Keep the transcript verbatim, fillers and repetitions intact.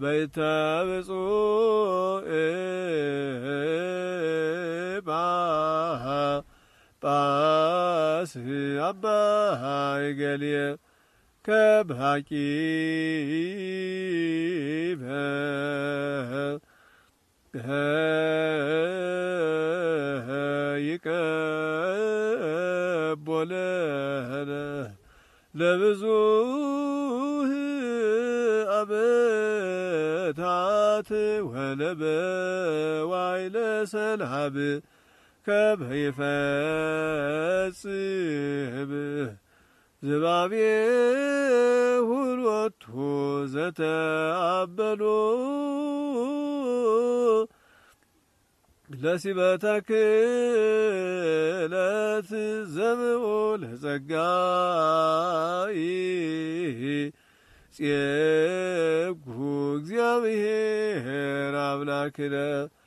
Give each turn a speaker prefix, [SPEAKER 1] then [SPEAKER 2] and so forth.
[SPEAKER 1] በይተብጹእ ጳጳስ አባ እገሌ ከብሃቂበ ይቀቦለነ ለብዙህ ዓመታት ወለበዋይለ ሰልሃብ ከመይፈጽም ዝባቤ ሁሎቱ ዘተአበሎ ለሲበተ ክለት ዘምኦ ለጸጋይ ጼጉ እግዚአብሔር አምላክነ